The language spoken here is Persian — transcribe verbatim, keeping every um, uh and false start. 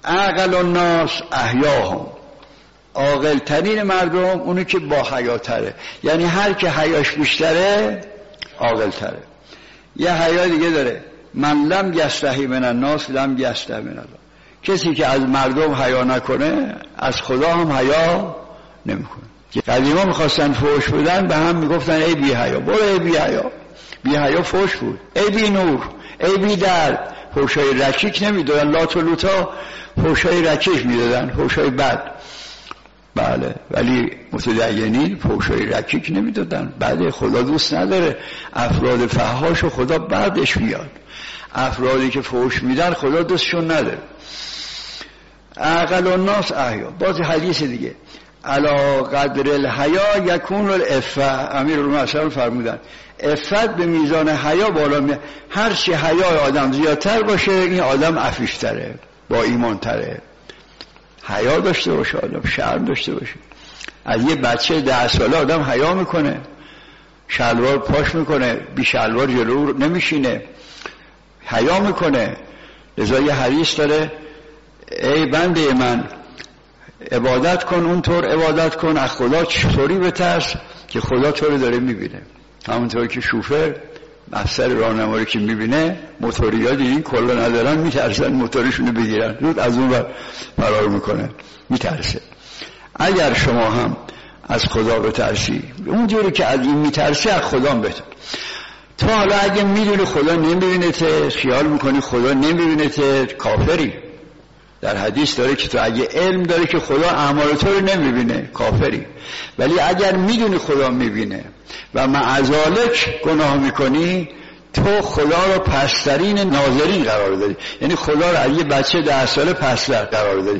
اعقل الناس احیاهم، عاقل ترین مردم اونی که با حیاتره، یعنی هر که حیاش بیشتره عاقل تره. یه حیا دیگه داره، من لم یستحی من الناس لم یستحی من الله، کسی که از مردم حیا نکنه از خدا هم حیا نمیکنه. قدیما میخواستن فحش بدن به هم میگفتن ای بی حیا، برو ای بی حیا. بی حیا فحش بود، ای بی نور، ای بی درد. فحشای رکیک نمیدادن، لات و لوتا فحشای رکیک میدادن، فحشای بد. بله، ولی متدینین فحشای رکیک نمیدادن. بعد خدا دوست نداره افراد فحاشو خدا بعدش میاد. افرادی که فحش میدن خدا دوستشون نداره. اعقل الناس احیا. باز حدیث دیگه، علا قدر الحیا یکون العفه. امیرالمومنین فرمودن عفت به میزان حیا بالا می، هر چه حیا آدم زیادتر باشه این آدم عفیفتره، با ایمان تره. حیا داشته باشه آدم، شرم داشته باشه. از یه بچه ده ساله آدم حیا میکنه، شلوار پاش میکنه، بی شلوار جلو نمیشینه، حیا میکنه. لذا یه حدیث داره، ای بنده من عبادت کن اونطور عبادت کن از خدا چطوری بترس که خدا تو رو داره میبینه. همونطور که شوفر افسر راهنمایی که میبینه موتوریا دیدین کلا ندارن میترسن موتورشونو بگیرن، زود از اون ور فرار میکنه، میترسه. اگر شما هم از خدا بترسی اونجوری که از این میترسی از خدا هم بتر. تو حالا اگه میدونی خدا نمیبینه، خیال میکنی خدا نمیبینه، کافری. در حدیث داره که تو اگه علم داری که خدا اعمال تو رو نمیبینه کافری. ولی اگر میدونی خدا میبینه و معذالک گناه میکنی، تو خدا رو پسترین ناظرین قرار دادی، یعنی خدا رو از یه بچه ده ساله پستر قرار دادی.